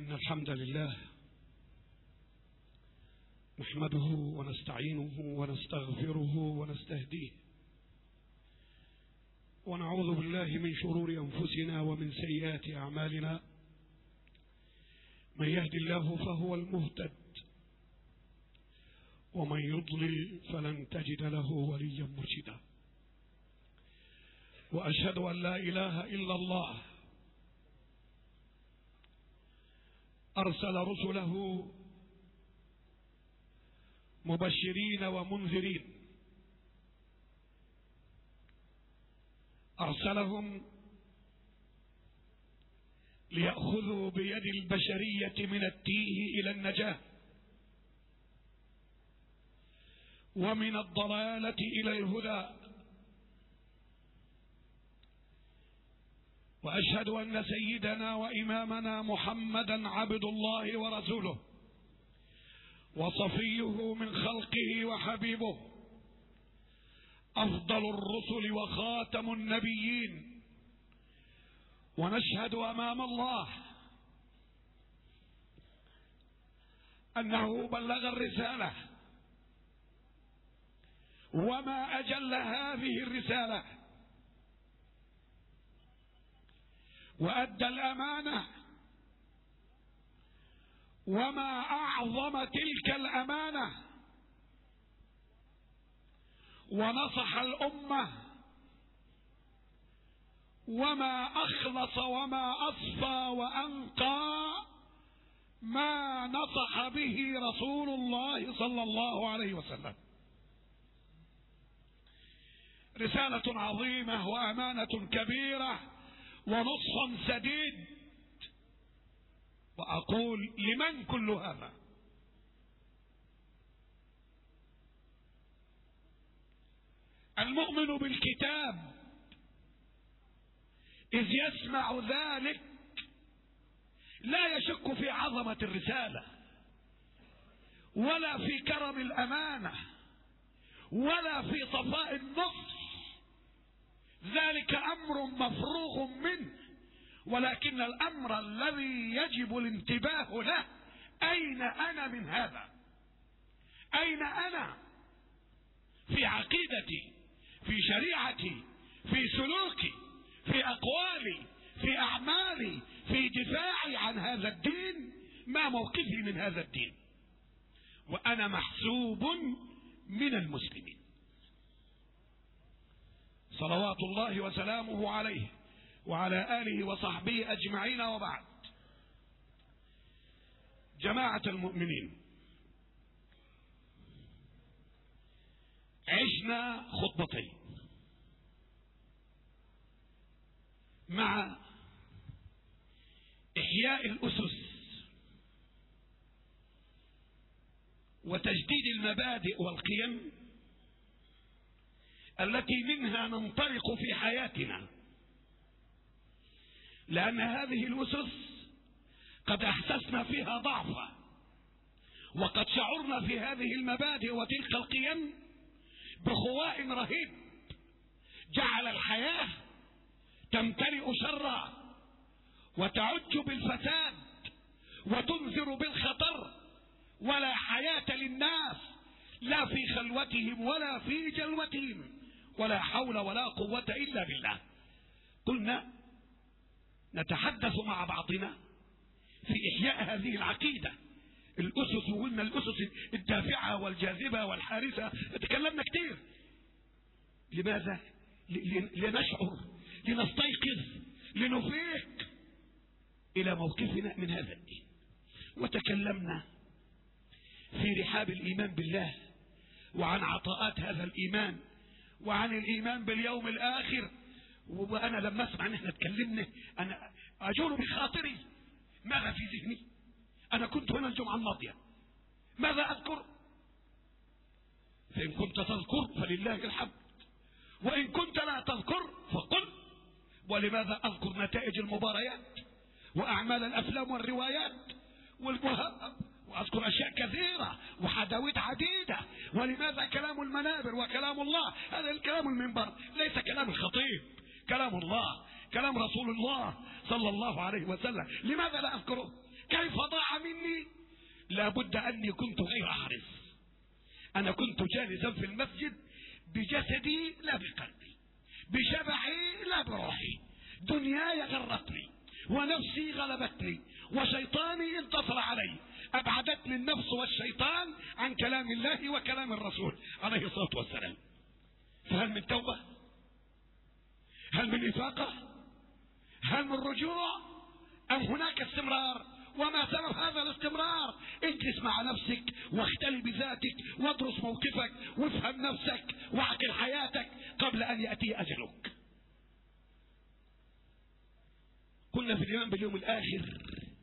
إن الحمد لله نحمده ونستعينه ونستغفره ونستهديه، ونعوذ بالله من شرور أنفسنا ومن سيئات أعمالنا. من يهد الله فهو المهتد، ومن يضلل فلن تجد له وليا مرشدا. وأشهد أن لا إله إلا الله أرسل رسله مبشرين ومنذرين، أرسلهم ليأخذوا بيد البشرية من التيه إلى النجاة، ومن الضلالة إلى الهدى. وأشهد أن سيدنا وإمامنا محمدا عبد الله ورسوله، وصفيه من خلقه وحبيبه، أفضل الرسل وخاتم النبيين. ونشهد أمام الله أنه بلغ الرسالة، وما أجل هذه الرسالة، وأدى الأمانة، وما أعظم تلك الأمانة، ونصح الأمة، وما أخلص وما أصفى وأنقى ما نصح به رسول الله صلى الله عليه وسلم. رسالة عظيمة وأمانة كبيرة ونصح سديد. وأقول لمن كل هذا؟ المؤمن بالكتاب إذ يسمع ذلك لا يشك في عظمة الرسالة، ولا في كرم الأمانة، ولا في صفاء النصر. ذلك أمر مفروغ منه، ولكن الأمر الذي يجب الانتباه له: أين أنا من هذا؟ أين أنا في عقيدتي، في شريعتي، في سلوكي، في أقوالي، في أعمالي، في دفاعي عن هذا الدين؟ ما موقفي من هذا الدين؟ وأنا محسوب من المسلمين. صلوات الله وسلامه عليه وعلى آله وصحبه أجمعين. وبعد، جماعة المؤمنين، عشنا خطبتين مع إحياء الأسس وتجديد المبادئ والقيم التي منها ننطلق في حياتنا، لأن هذه الأسس قد أحسسنا فيها ضعفا، وقد شعرنا في هذه المبادئ وتلك القيم بخواء رهيب جعل الحياة تمتلئ شرا، وتعج بالفساد، وتنذر بالخطر، ولا حياة للناس، لا في خلوتهم ولا في جلوتهم، ولا حول ولا قوة إلا بالله. قلنا نتحدث مع بعضنا في إحياء هذه العقيدة، الأسس، وقلنا الأسس الدافعة والجاذبة والحارسة، تكلمنا كتير. لماذا؟ لنشعر، لنستيقظ، لنفيق إلى موقفنا من هذا الدين. وتكلمنا في رحاب الإيمان بالله، وعن عطاءات هذا الإيمان، وعن الإيمان باليوم الآخر. وأنا لما أسمع أن احنا تكلمنا أنا أجول بخاطري ماذا في ذهني. أنا كنت هنا الجمعة الماضية، ماذا أذكر؟ فإن كنت تذكر فلله الحمد، وإن كنت لا تذكر فقل. ولماذا أذكر نتائج المباريات وأعمال الأفلام والروايات وأذكر أشياء كثيرة وحدوات عديدة؟ ولماذا كلام المنابر وكلام الله؟ هذا الكلام المنبر ليس كلام الخطيب، كلام الله، كلام رسول الله صلى الله عليه وسلم. لماذا لا أذكره؟ كيف ضاع مني؟ لابد أني كنت غير حريص. أنا كنت جالسا في المسجد بجسدي لا بقلبي، بشبحي لا بروحي، دنياي غرتني ونفسي غلبتني وشيطاني انتصر علي، أبعدتني النفس والشيطان عن كلام الله وكلام الرسول عليه الصلاة والسلام. فهل من توبة؟ هل من إفاقة؟ هل من رجوع؟ أم هناك استمرار؟ وما سبب هذا الاستمرار؟ اجلس مع نفسك واختل بذاتك وادرس موقفك وافهم نفسك واعقل حياتك قبل أن يأتي أجلك. قلنا في الإيمان باليوم الآخر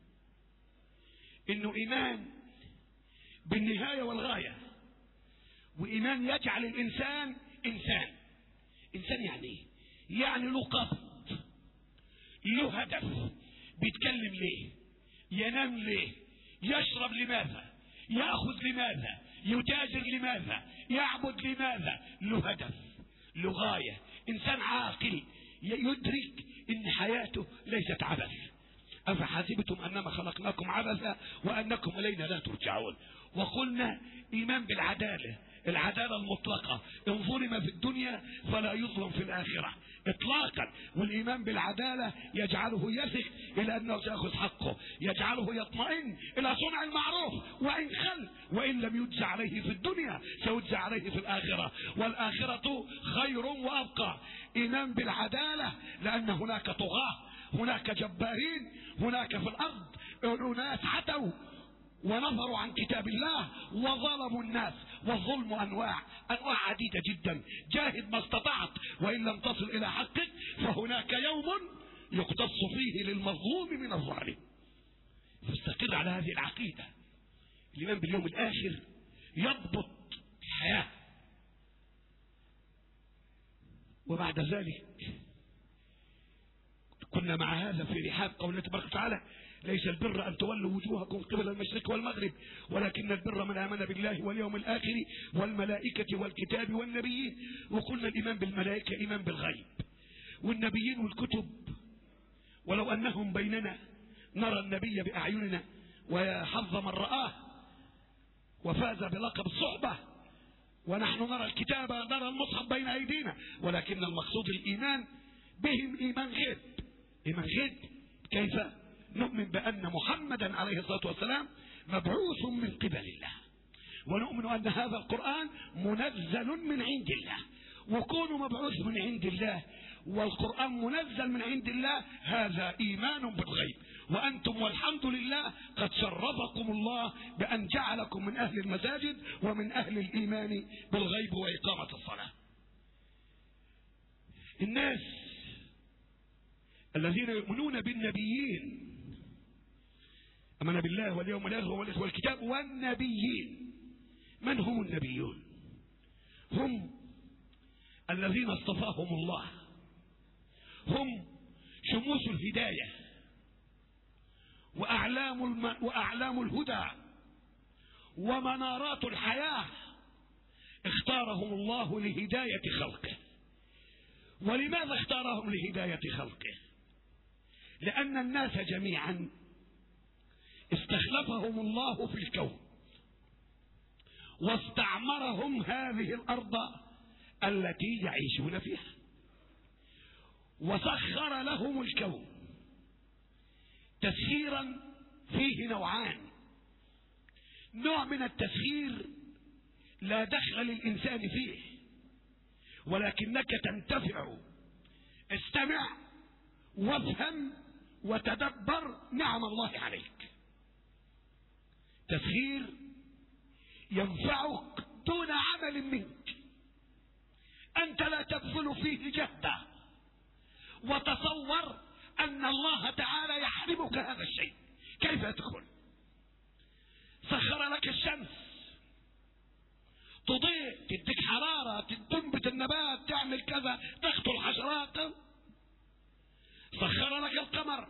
إنه إيمان بالنهاية والغاية، وإيمان يجعل الإنسان إنسان. إنسان يعني إيه؟ يعني له قصد، له هدف، بيتكلم ليه، ينام ليه، يشرب لماذا، يأخذ لماذا، يتاجر لماذا، يعبد لماذا، له هدف، له غاية. إنسان عاقل يدرك إن حياته ليست عبث. أفحسبتم أنما خلقناكم عبثا وأنكم إلينا لا ترجعون. وقلنا إيمان بالعدالة، العدالة المطلقة، إن ظلم في الدنيا فلا يظلم في الآخرة إطلاقا. والإيمان بالعدالة يجعله يثق إلى أنه سيأخذ حقه، يجعله يطمئن إلى صنع المعروف وإن خل، وإن لم يجزى عليه في الدنيا سيجزى عليه في الآخرة، والآخرة خير وأبقى. إيمان بالعدالة لأن هناك طغاة، هناك جبارين، هناك في الأرض أناس حتوا ونظروا عن كتاب الله وظلموا الناس. والظلم أنواع عديدة جدا. جاهد ما استطعت، وإن لم تصل إلى حقك فهناك يوم يقتص فيه للمظلوم من الظالم. فاستقر على هذه العقيدة. الإيمان باليوم الآخر يضبط الحياة. وبعد ذلك كنا مع هذا في رحاب قوله تبارك وتعالى: ليس البر أن تولوا وجوهكم قبل المشرق والمغرب ولكن البر من آمن بالله واليوم الآخر والملائكة والكتاب والنبيين. وقلنا الإيمان بالملائكة إيمان بالغيب، والنبيين والكتب ولو أنهم بيننا نرى النبي بأعيننا وحظ من رآه وفاز بلقب الصحبة، ونحن نرى الكتاب نرى المصحف بين أيدينا، ولكن المقصود الإيمان بهم إيمان غيب. إيمان غيب كيف؟ نؤمن بأن محمدا عليه الصلاة والسلام مبعوث من قبل الله، ونؤمن أن هذا القرآن منزل من عند الله. وكونه مبعوث من عند الله والقرآن منزل من عند الله هذا إيمان بالغيب. وأنتم والحمد لله قد شرفكم الله بأن جعلكم من أهل المساجد ومن أهل الإيمان بالغيب وإقامة الصلاة. الناس الذين يؤمنون بالنبيين، آمن بالله واليوم الآخر والكتاب والنبيين. من هم النبيون؟ هم الذين اصطفاهم الله، هم شموس الهداية وأعلام الهدى ومنارات الحياة. اختارهم الله لهداية خلقه. ولماذا اختارهم لهداية خلقه؟ لأن الناس جميعا استخلفهم الله في الكون واستعمرهم هذه الأرض التي يعيشون فيها، وسخر لهم الكون تسخيرا فيه نوعان. نوع من التسخير لا دخل للإنسان فيه ولكنك تنتفع. استمع وافهم وتدبر نعم الله عليك. تسخير ينفعك دون عمل منك، أنت لا تبذل فيه جهدا، وتصور أن الله تعالى يحرمك هذا الشيء. كيف يدخل؟ سخر لك الشمس تضيء، تديك حرارة، تنبت النبات، تعمل كذا، تقتل حشرات. سخر لك القمر،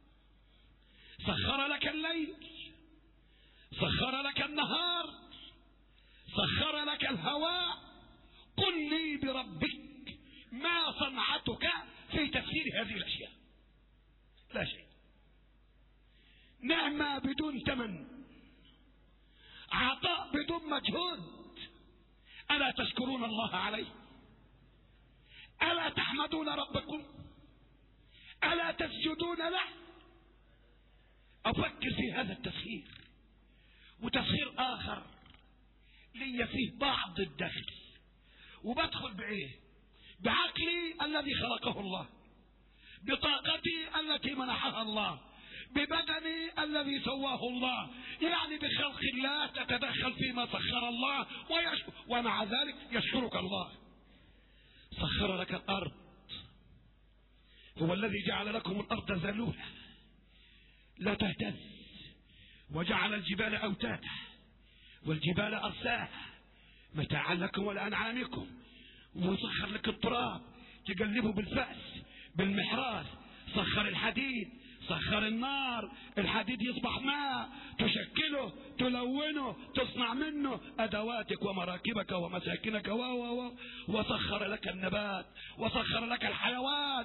سخر لك الليل، سخر لك النهار، سخر لك الهواء. قل لي بربك ما صنعتك في تفسير هذه الأشياء؟ لا شيء. نعمة بدون ثمن، عطاء بدون مجهود. ألا تشكرون الله عليه؟ ألا تحمدون ربكم؟ ألا تسجدون له؟ أفكر في هذا التسخير. وتسخير آخر لي فيه بعض الدخل، وبدخل بإيه؟ بعقلي الذي خلقه الله، بطاقتي التي منحها الله، ببدني الذي سواه الله، يعني بخلق الله تتدخل فيما سخر الله ومع ذلك يشكرك الله. سخر لك الأرض، هو الذي جعل لكم الأرض ذلولا لا تهتز، وجعل الجبال أوتادا والجبال أرساها متاعا لكم ولأنعامكم، وسخر لك التراب تقلبه بالفأس بالمحراث، سخر الحديد، سخر النار، الحديد يصبح ماء تشكله تلونه تصنع منه أدواتك ومراكبك ومساكنك وسخر لك النبات وسخر لك الحيوان.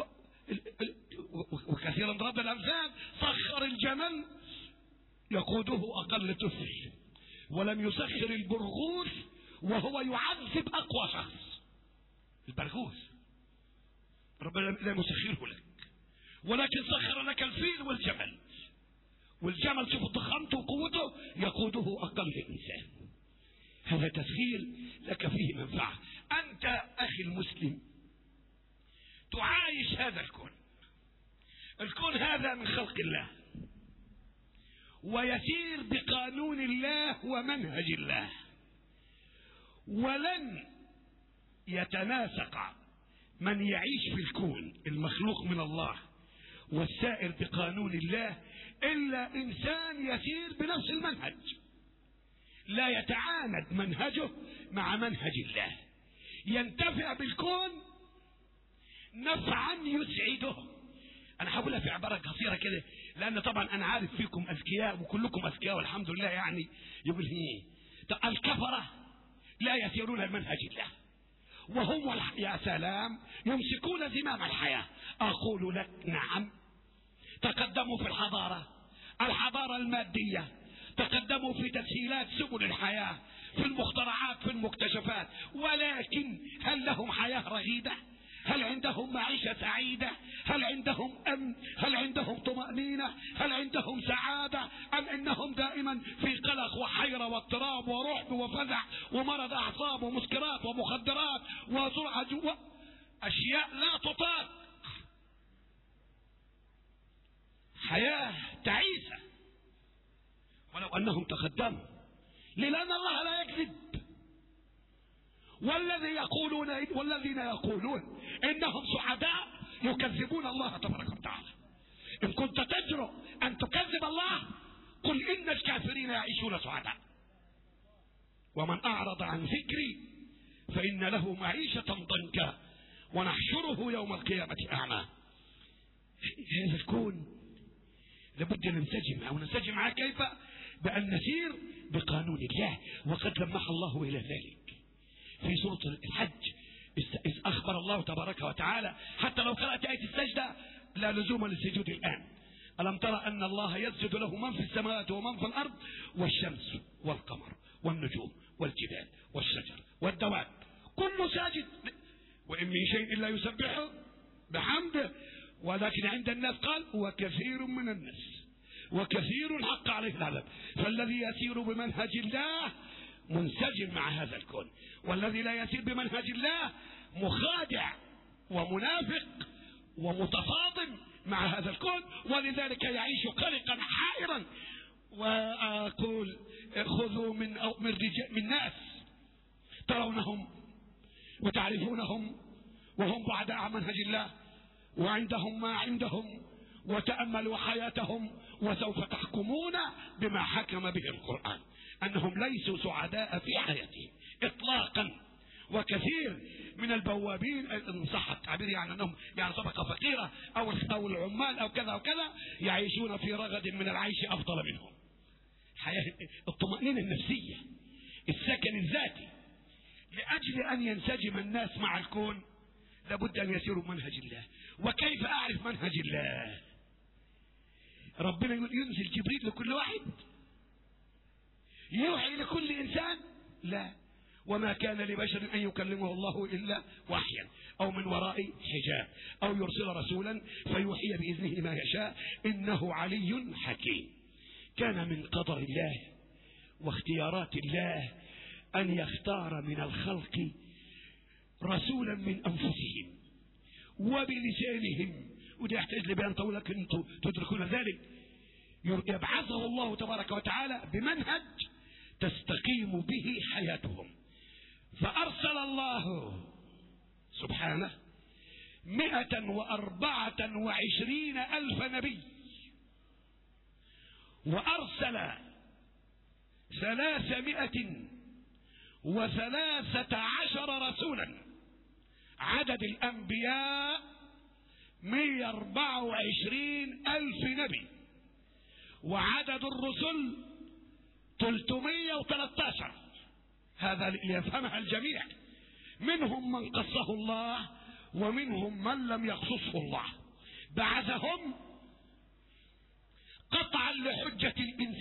وكثيرا ضرب الأمثال، سخر الجمل يقوده أقل طفل، ولم يسخر البرغوث وهو يعذب أقوى شخص. البرغوث ربنا لا يسخره لك، ولكن سخر لك الفيل والجمل. والجمل شوف ضخامته وقوته يقوده أقل إنسان. هذا تسخير لك فيه منفعة. أنت أخي المسلم تعايش هذا الكون. الكون هذا من خلق الله، ويسير بقانون الله ومنهج الله، ولن يتناسق من يعيش في الكون المخلوق من الله والسائر بقانون الله إلا إنسان يسير بنفس المنهج، لا يتعاند منهجه مع منهج الله، ينتفع بالكون نفعا يسعده. أنا هقولها في عبارة قصيرة كده، لأن طبعا أنا عارف فيكم أذكياء وكلكم أذكياء والحمد لله، يعني يقول هي الكفرة لا يسيرون بمنهج الله، وهم يا سلام يمسكون زمام الحياة. أقول لك نعم، تقدموا في الحضارة المادية، تقدموا في تسهيلات سبل الحياة، في المخترعات، في المكتشفات، ولكن هل لهم حياة رغيدة؟ هل عندهم معيشة سعيدة؟ هل عندهم أمن؟ هل عندهم طمأنينة؟ هل عندهم سعادة؟ أم إنهم دائما في قلق وحيرة واضطراب ورعب وفزع ومرض أعصاب ومسكرات ومخدرات وسرعة أشياء لا تطاق، حياة تعيسة. ولو أنهم تقدموا، لأن الله لا يكذب. والذين يقولون إنهم سعداء يكذبون الله تبارك وتعالى. إن كنت تجرؤ أن تكذب الله قل إن الكافرين يعيشون سعداء، ومن أعرض عن ذكري فإن له معيشة ضنكا ونحشره يوم القيامة أعمى. هذا الكون لابد أن ننسجم معه. كيف؟ بأن نسير بقانون الله، وقد لمح الله إلى ذلك في سورة الحج، إذ أخبر الله تبارك وتعالى. حتى لو قرأت آية السجدة لا لزوم للسجود الآن. ألم ترى أن الله يسجد له من في السماوات ومن في الأرض والشمس والقمر والنجوم والجبال والشجر والدواب كل ساجد، وإن من شيء إلا يسبحه بحمده، ولكن عند الناس قال وكثير من الناس وكثير حق عليه العذاب. فالذي يسير بمنهج الله منسجم مع هذا الكون، والذي لا يسير بمنهج الله مخادع ومنافق ومتفاضل مع هذا الكون، ولذلك يعيش قلقا حائرا. وأقول خذوا من ناس ترونهم وتعرفونهم وهم بعداء عن منهج الله وعندهم ما عندهم، وتأملوا حياتهم وسوف تحكمون بما حكم به القرآن أنهم ليسوا سعداء في حياتهم إطلاقا. وكثير من البوابين إن صح التعبير، يعني أنهم يعني طبقة فقيرة أو العمال أو كذا وكذا، يعيشون في رغد من العيش أفضل منهم. حياة الطمأنينة النفسية، السكن الذاتي. لأجل أن ينسجم الناس مع الكون لابد أن يسيروا منهج الله. وكيف أعرف منهج الله؟ ربنا يقول ينزل جبريل لكل واحد، يوحي لكل انسان؟ لا. وما كان لبشر ان يكلمه الله الا وحيا او من وراء حجاب او يرسل رسولا فيوحي باذنه ما يشاء انه علي حكيم. كان من قدر الله واختيارات الله ان يختار من الخلق رسولا من انفسهم وبلسانهم، وده يحتاج لبيان طويل لكن انتم تدركون ذلك. يبعثه الله تبارك وتعالى بمنهج تستقيم به حياتهم. فأرسل الله سبحانه 124,000 نبي، وأرسل 313 رسولا. عدد الأنبياء 124,000 نبي، وعدد الرسل 313. هذا ليفهمها الجميع، منهم من قصه الله ومنهم من لم يقصصه الله. بعثهم قطعا لحجة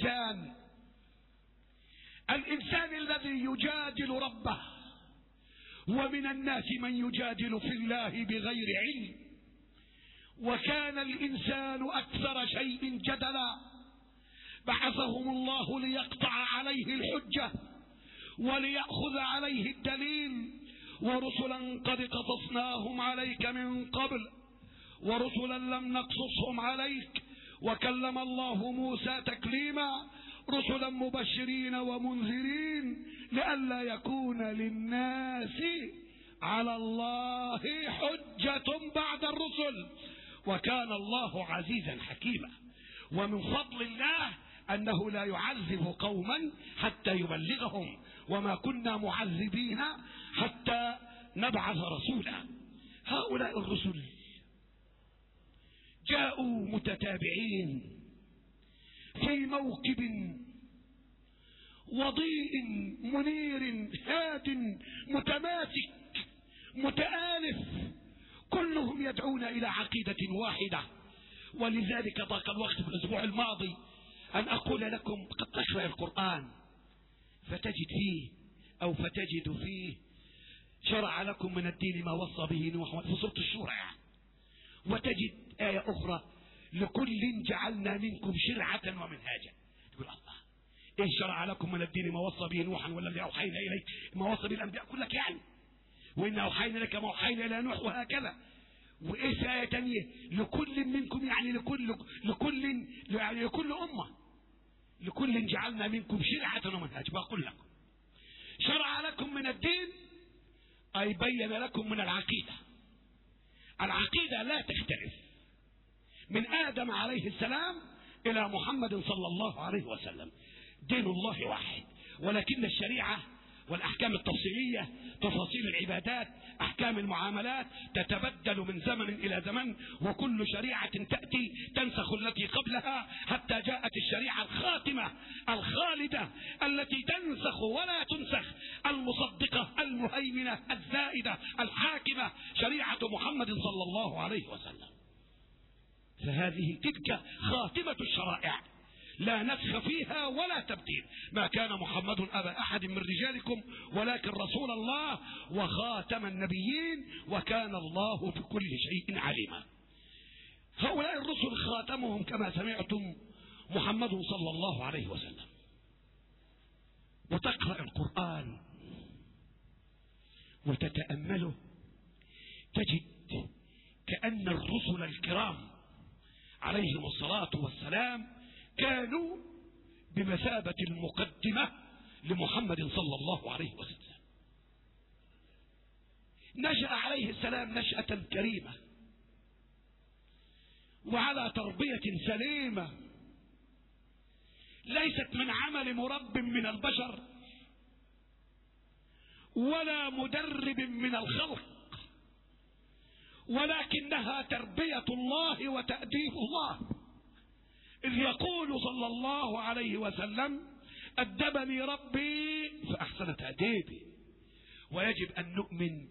الإنسان الذي يجادل ربه، ومن الناس من يجادل في الله بغير علم، وكان الإنسان أكثر شيء جدلا. بعثهم الله ليقطع عليه الحجة وليأخذ عليه الدليل. ورسلا قد قصصناهم عليك من قبل ورسلا لم نقصصهم عليك وكلم الله موسى تكليما. رسلا مبشرين ومنذرين لئلا يكون للناس على الله حجة بعد الرسل، وكان الله عزيزا حكيما. ومن فضل الله أنه لا يعذب قوما حتى يبلغهم، وما كنا معذبين حتى نبعث رسولا. هؤلاء الرسل جاءوا متتابعين في موكب وضيء منير هاد متماسك متآلف، كلهم يدعون إلى عقيدة واحدة. ولذلك ضاق الوقت في الأسبوع الماضي أن أقول لكم قد تقرأ القرآن فتجد فيه شرع لكم من الدين ما وصى به نوح في سورة الشورى يعني. وتجد آية أخرى لكل جعلنا منكم شرعة ومنهاجا. تقول الله إيه شرع لكم من الدين ما وصى به نوحا والذي أوحينا إليك ما وصى به الأنبياء كلك يعني، وإن أوحينا لك ما أوحينا إلى نوح وهكذا. وإيه آية تانية لكل منكم يعني لكل أمة، لكل جعلنا منكم شرعة ومنهاجا. بقول لكم شرع لكم من الدين أي بين لكم من العقيدة. العقيدة لا تختلف من آدم عليه السلام إلى محمد صلى الله عليه وسلم، دين الله واحد، ولكن الشريعة والأحكام التفصيلية تفاصيل العبادات أحكام المعاملات تتبدل من زمن إلى زمن، وكل شريعة تأتي تنسخ التي قبلها حتى جاءت الشريعة الخاتمة الخالدة التي تنسخ ولا تنسخ، المصدقة المهيمنة الزائدة الحاكمة، شريعة محمد صلى الله عليه وسلم. فهذه تلك خاتمة الشرائع لا نسخ فيها ولا تبديل. ما كان محمد أبا أحد من رجالكم ولكن رسول الله وخاتم النبيين وكان الله بكل شيء عليما. هؤلاء الرسل خاتمهم كما سمعتم محمد صلى الله عليه وسلم. وتقرأ القرآن وتتأمله تجد كأن الرسل الكرام عليهم الصلاة والسلام كانوا بمثابة المقدمة لمحمد صلى الله عليه وسلم. نشأ عليه السلام نشأة كريمة وعلى تربية سليمة ليست من عمل مرب من البشر ولا مدرب من الخلق، ولكنها تربية الله وتأديب الله، إذ يقول صلى الله عليه وسلم أدبني ربي فأحسن تأديبي. ويجب أن نؤمن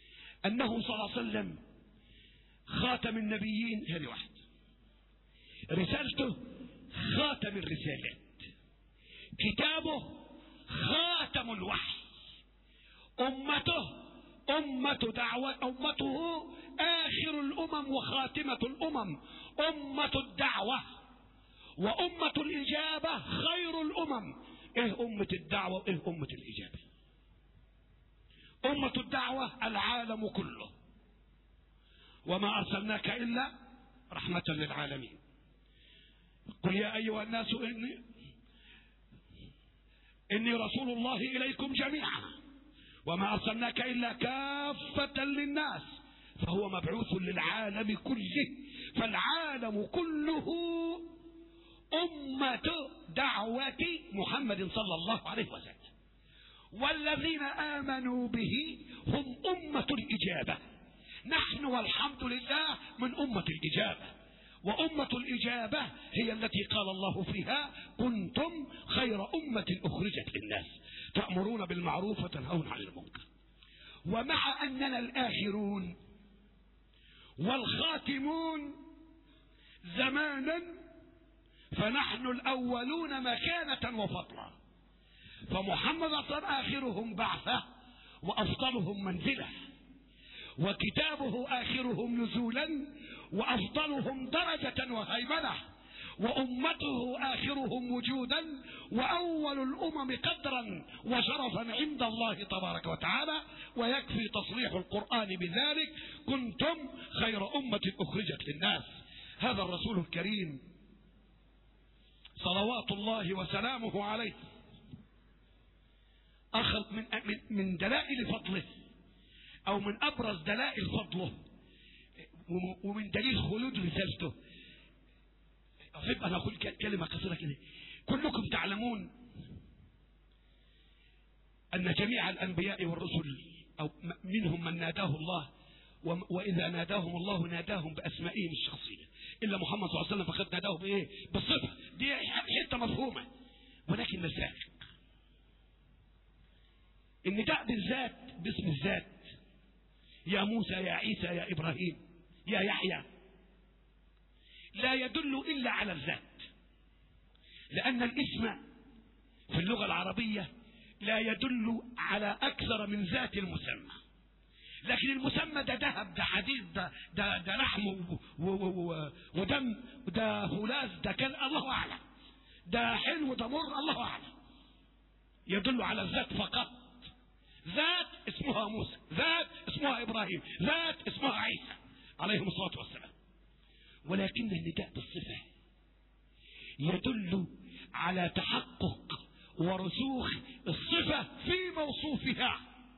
أنه صلى الله عليه وسلم خاتم النبيين، هذه واحد. رسالته خاتم الرسالات، كتابه خاتم الوحي، أمته آخر الأمم وخاتمة الأمم، أمة الدعوة وأمة الإجابة خير الأمم. إيه أمة الدعوة وإيه أمة الإجابة؟ أمة الدعوة العالم كله، وما أرسلناك إلا رحمة للعالمين. قل يا أيها الناس إني رسول الله إليكم جميعا وما أرسلناك إلا كافة للناس، فهو مبعوث للعالم كله، فالعالم كله أمة دعوة محمد صلى الله عليه وسلم، والذين آمنوا به هم أمة الإجابة. نحن والحمد لله من أمة الإجابة، وأمة الإجابة هي التي قال الله فيها كنتم خير أمة أخرجت للناس تأمرون بالمعروف وتنهون عن المنكر. ومع أننا الآخرون والخاتمون زمانا، فنحن الأولون مكانة وفضلا، فمحمد أصلا آخرهم بعثة وأفضلهم منزلة، وكتابه آخرهم نزولا وأفضلهم درجة وهيمنة، وأمته آخرهم وجودا وأول الأمم قدرا وشرفا عند الله تبارك وتعالى. ويكفي تصريح القرآن بذلك كنتم خير أمة أخرجت للناس. هذا الرسول الكريم صلوات الله وسلامه عليه أخذ من دلائل فضله، أو من أبرز دلائل فضله ومن دليل خلود رسالته. أحب أن أقول كلمة قصيرة كده. كلكم تعلمون أن جميع الأنبياء والرسل أو منهم من ناداه الله، وإذا ناداهم الله ناداهم بأسمائهم الشخصية، إلا محمد صلى الله عليه وسلم فقد ناداه بإيه؟ بالصفة. دي حتة مفهومة، ولكن الفارق النداء بالذات باسم الذات، يا موسى يا عيسى يا إبراهيم يا يحيى، لا يدل إلا على الذات، لأن الاسم في اللغة العربية لا يدل على أكثر من ذات المسمى. لكن المسمى ده ذهب، ده حديد، ده لحم ودم، ده فولاذ، ده كان الله أعلم، ده حلو ده مر الله أعلم، يدل على الذات فقط. ذات اسمها موسى، ذات اسمها إبراهيم، ذات اسمها عيسى عليهم الصلاة والسلام. ولكن النداء بالصفة يدل على تحقق ورسوخ الصفة في موصوفها.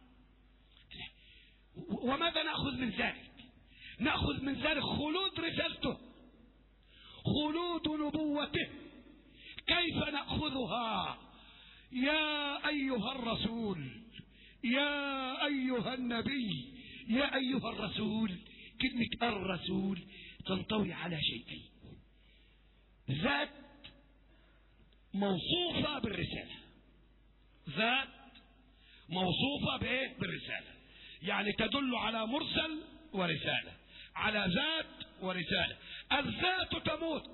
وماذا نأخذ من ذلك؟ نأخذ من ذلك خلود رسالته، خلود نبوته. كيف نأخذها؟ يا أيها الرسول، يا أيها النبي، يا أيها الرسول. كلمة الرسول تنطوي على شيئين: ذات موصوفة بالرسالة، ذات موصوفة بإيه؟ بالرسالة، يعني تدل على مرسل ورسالة، على ذات ورسالة. الذات تموت،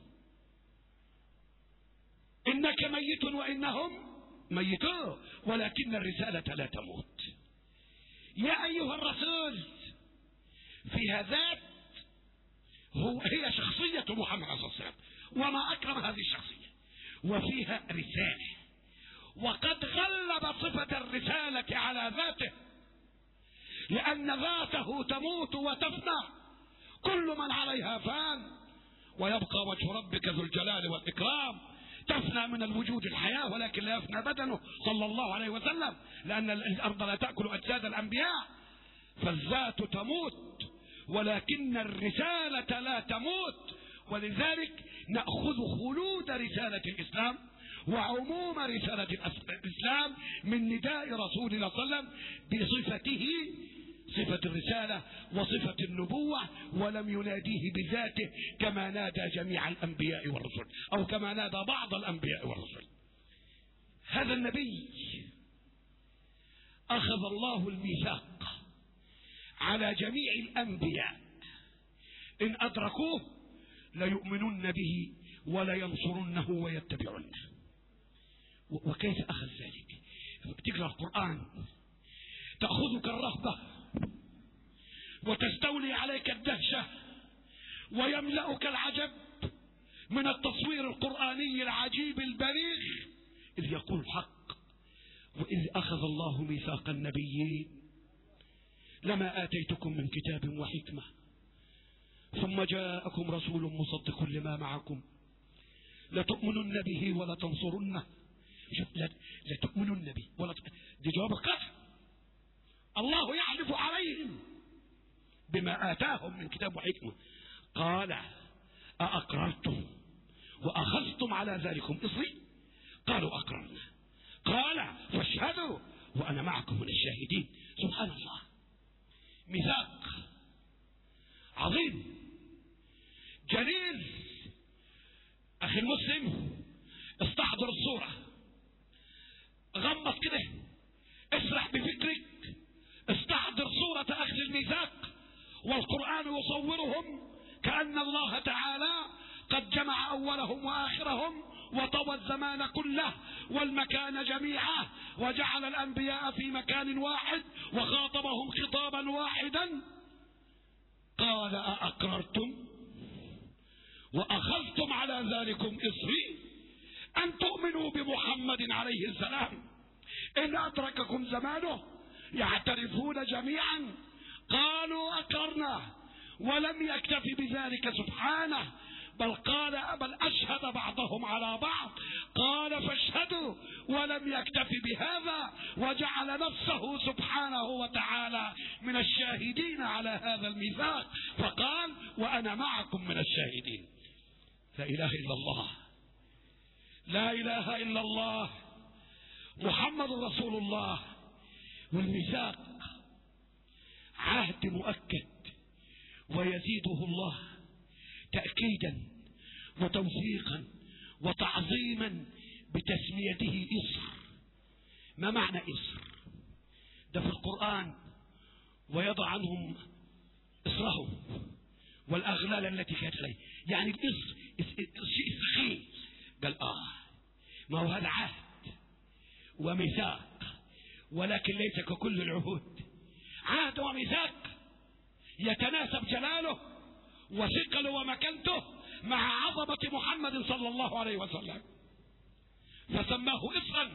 إنك ميت وإنهم ميتون، ولكن الرسالة لا تموت. يا أيها الرسول فيها ذات، هي شخصية محمد صلى الله عليه وسلم، وما أكرم هذه الشخصية، وفيها رسالة، وقد غلب صفة الرسالة على ذاته، لأن ذاته تموت وتفنى، كل من عليها فان ويبقى وجه ربك ذو الجلال والإكرام. تفنى من الوجود الحياة، ولكن لا يفنى بدنه صلى الله عليه وسلم، لأن الأرض لا تأكل أجساد الأنبياء. فالذات تموت ولكن الرسالة لا تموت. ولذلك نأخذ خلود رسالة الإسلام وعموم رسالة الإسلام من نداء رسول الله صلى الله عليه وسلم بصفته، صفة الرسالة وصفة النبوة، ولم يناديه بذاته كما نادى جميع الأنبياء والرسل، أو كما نادى بعض الأنبياء والرسل. هذا النبي أخذ الله الميثاق على جميع الأنبياء إن أدركوه ليؤمنن به ولينصرنه ويتبعنه. وكيف أخذ ذلك؟ تقرأ القرآن تأخذك الرهبة وتستولي عليك الدهشة ويملأك العجب من التصوير القرآني العجيب البليغ، إذ يقول الحق: وإذ أخذ الله ميثاق النبيين لما آتيتكم من كتاب وحكمة ثم جاءكم رسول مصدق لما معكم لتؤمنن به ولتنصرنه. لتؤمنن به دي جواب القسم. الله يحلف عليهم بما آتاهم من كتاب وحكمة. قال: أأقررتم وأخذتم على ذلكم إصري؟ قالوا: أقررنا. قال: فاشهدوا وأنا معكم من الشاهدين. سبحان الله، ميثاق عظيم جليل. أخي المسلم، استحضر الصورة، غمض كده، اسرح بفكرك، استحضر صورة أخذ الميثاق، والقرآن يصورهم كأن الله تعالى قد جمع أولهم وآخرهم وطوى الزمان كله والمكان جميعا وجعل الأنبياء في مكان واحد وخاطبهم خطابا واحدا. قال: أأقررتم وأخذتم على ذلكم إصري أن تؤمنوا بمحمد عليه السلام إن أدرككم زمانه؟ يعترفون جميعا. قالوا: أقررنا. ولم يكتفي بذلك سبحانه، بل أشهد بعضهم على بعض. قال: فاشهدوا. ولم يكتفي بهذا، وجعل نفسه سبحانه وتعالى من الشاهدين على هذا الميثاق، فقال: وأنا معكم من الشاهدين. لا إله إلا الله، لا إله إلا الله، محمد رسول الله. والميثاق عهد مؤكد، ويزيده الله تأكيدا وتوثيقا وتعظيما بتسميته إصر. ما معنى إصر؟ ده في القرآن: ويضع عنهم إصرهم والأغلال التي كانت عليه. يعني الإصر شيء ثقيل. قال: ما هو هذا عهد وميثاق، ولكن ليس ككل العهود. عهد وميثاق يتناسب جلاله وثقله ومكانته مع عظمة محمد صلى الله عليه وسلم، فسماه إصرا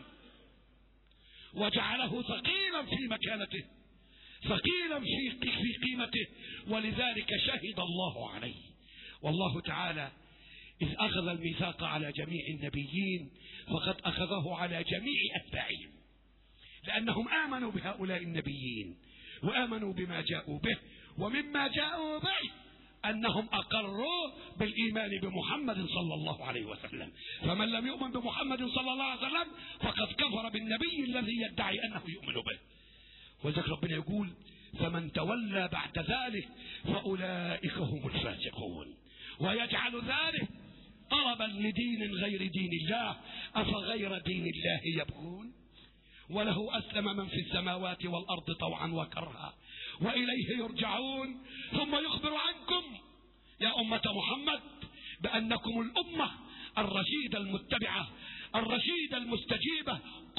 وجعله ثقيلا في مكانته، ثقيلا في قيمته، ولذلك شهد الله عليه. والله تعالى إذ أخذ الميثاق على جميع النبيين فقد أخذه على جميع أتباعهم، لأنهم آمنوا بهؤلاء النبيين وآمنوا بما جاءوا به. ومما جاءوا به أنهم أقروا بالإيمان بمحمد صلى الله عليه وسلم، فمن لم يؤمن بمحمد صلى الله عليه وسلم فقد كفر بالنبي الذي يدعي أنه يؤمن به. ولذلك ربنا يقول: فمن تولى بعد ذلك فأولئك هم الفاسقون. ويجعل ذلك طلبا لدين غير دين الله، أفغير دين الله يبغون وله أسلم من في السماوات والأرض طوعا وكرها وإليه يرجعون. ثم يخبر عنكم يا أمة محمد بأنكم الأمة الرشيدة المتبعة الرشيدة المستجيبة.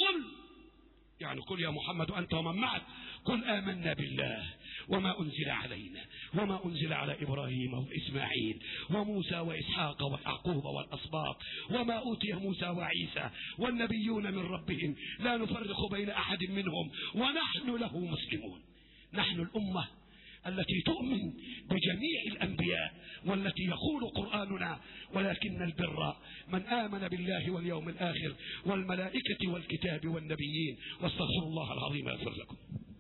قل يا محمد أنت ومن معك، قل آمنا بالله وما أنزل علينا وما أنزل على إبراهيم وإسماعيل وموسى وإسحاق ويعقوب والأسباط وما أوتي موسى وعيسى والنبيون من ربهم لا نفرق بين أحد منهم ونحن له مسلمون. نحن الأمة التي تؤمن بجميع الأنبياء والتي يقول قرآننا: ولكن البر من آمن بالله واليوم الآخر والملائكة والكتاب والنبيين. واستغفر الله العظيم يغفر لكم.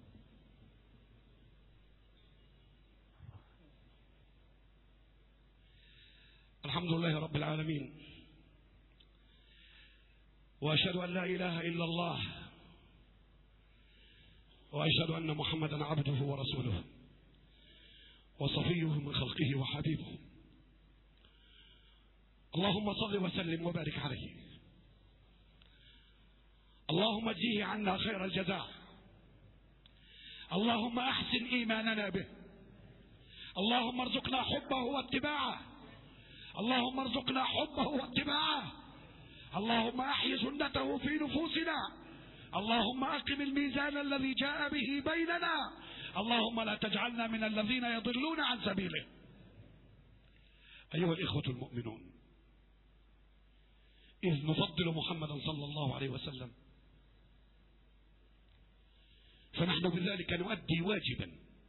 الحمد لله رب العالمين، وأشهد أن لا إله إلا الله، وأشهد أن محمدا عبده ورسوله وصفيه من خلقه وحبيبه. اللهم صل وسلم وبارك عليه، اللهم اجزه عنا خير الجزاء، اللهم احسن ايماننا به، اللهم ارزقنا حبه واتباعه، اللهم ارزقنا حبه واتباعه. اللهم احي سنته في نفوسنا. اللهم اقم الميزان الذي جاء به بيننا. اللهم لا تجعلنا من الذين يضلون عن سبيله. ايها الاخوة المؤمنون، اذ نفضل محمدا صلى الله عليه وسلم فنحن بذلك نؤدي واجبا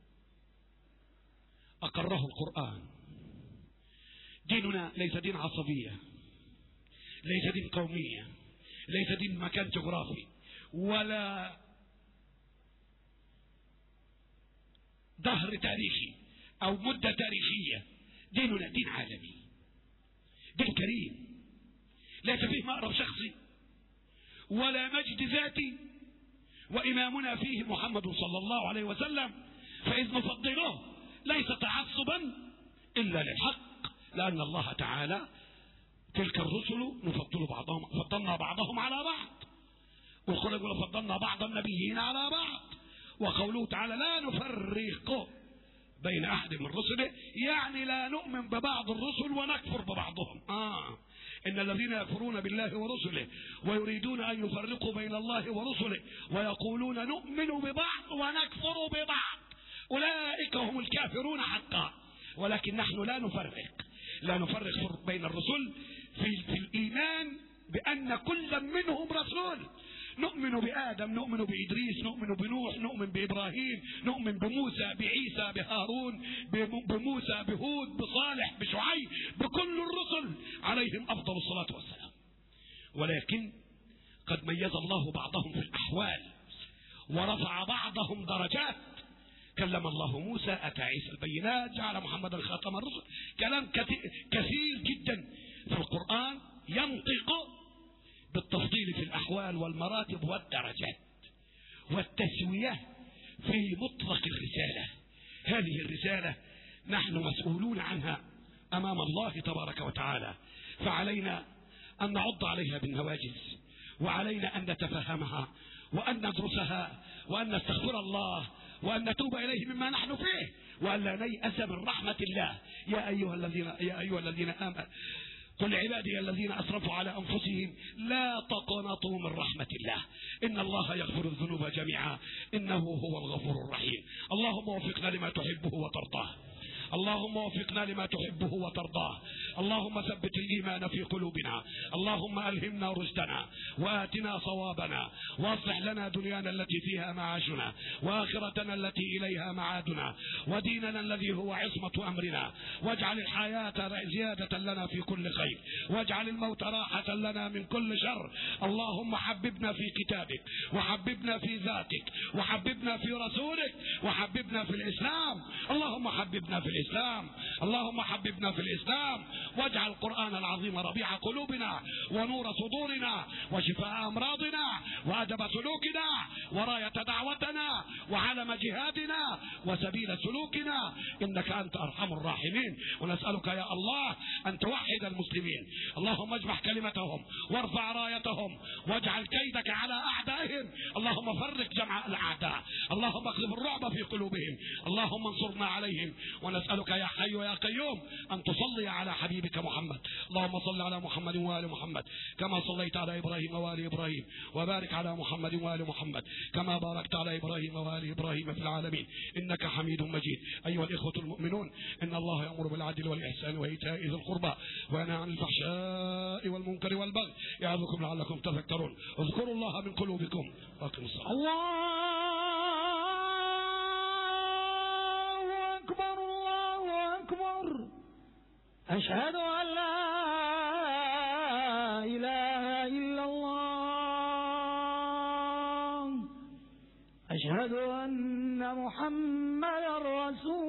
اقره القرآن. ديننا ليس دين عصبية، ليس دين قومية، ليس دين مكان جغرافي، ولا ظهر تاريخي او مدة تاريخية. ديننا دين عالمي، دين كريم، ليس فيه مأرب شخصي ولا مجد ذاتي، وإمامنا فيه محمد صلى الله عليه وسلم. فإذ نفضله ليس تعصبا إلا للحق، لأن الله تعالى تلك الرسل فضلنا بعضهم على بعض، والقرآن يقول فضلنا بعض النبيين على بعض، وقوله تعالى لا نفرق بين أحد من رسله، يعني لا نؤمن ببعض الرسل ونكفر ببعضهم. إن الذين يكفرون بالله ورسله ويريدون أن يفرقوا بين الله ورسله ويقولون نؤمن ببعض ونكفر ببعض أولئك هم الكافرون حقا. ولكن نحن لا نفرق بين الرسل في الإيمان بأن كل منهم رسول. نؤمن بآدم، نؤمن بإدريس، نؤمن بنوح، نؤمن بإبراهيم، نؤمن بموسى، بعيسى، بهارون، بموسى، بهود، بصالح، بشعيب، بكل الرسل عليهم أفضل الصلاة والسلام. ولكن قد ميز الله بعضهم في الأحوال ورفع بعضهم درجات. كلم الله موسى، أتى عيسى البينات، جعل محمدا خاتم الرسل. كلام كثير جدا في القرآن ينطق بالتفضيل في الأحوال والمراتب والدرجات والتسوية في مطلق الرسالة. هذه الرسالة نحن مسؤولون عنها أمام الله تبارك وتعالى، فعلينا أن نعض عليها بالنواجذ، وعلينا أن نتفهمها وأن ندرسها وأن نستغفر الله وأن نتوب إليه مما نحن فيه، وأن لا نيأس من رحمة الله. يا أيها الذين آمنوا قل عبادي الذين أسرفوا على أنفسهم لا تقنطوا من رحمة الله إن الله يغفر الذنوب جميعا إنه هو الغفور الرحيم. اللهم وفقنا لما تحبه وترضاه، اللهم وفقنا لما تحبه وترضاه. اللهم ثبت الإيمان في قلوبنا، اللهم ألهمنا رشدنا وآتنا صوابنا، واصلح لنا دنيانا التي فيها معاشنا، وآخرتنا التي إليها معادنا، وديننا الذي هو عصمة أمرنا. واجعل الحياة زيادة لنا في كل خير، واجعل الموت راحة لنا من كل شر. اللهم حببنا في كتابك، وحببنا في ذاتك، وحببنا في رسولك، وحببنا في الإسلام. اللهم حببنا في الإسلام، اللهم حببنا في الإسلام، واجعل القرآن العظيم ربيع قلوبنا ونور صدورنا وشفاء أمراضنا وأدب سلوكنا وراية دعوتنا وعلم جهادنا وسبيل سلوكنا، إنك أنت أرحم الراحمين. ونسألك يا الله أن توحد المسلمين، اللهم اجمع كلمتهم وارفع رايتهم واجعل كيدك على أعدائهم. اللهم فرق جمع الأعداء، اللهم اقذف الرعب في قلوبهم، اللهم انصرنا عليهم. ونسألك يا حي يا قيوم أن تصلي على حبيبك محمد. اللهم صل على محمد وآل محمد كما صليت على إبراهيم وآل إبراهيم، وبارك على محمد وآل محمد كما باركت على إبراهيم وآل إبراهيم في العالمين إنك حميد مجيد. أيها الإخوة المؤمنون، إن الله يأمر بالعدل والإحسان وإيتاء ذي القربى وينهى عن الفحشاء والمنكر والبغي يعظكم لعلكم تذكرون. اذكروا الله من قلوبكم وأقيموا الصلاة. الله أكبر، الله أكبر. أشهد أن لا إله إلا الله، أشهد أن محمدا رسول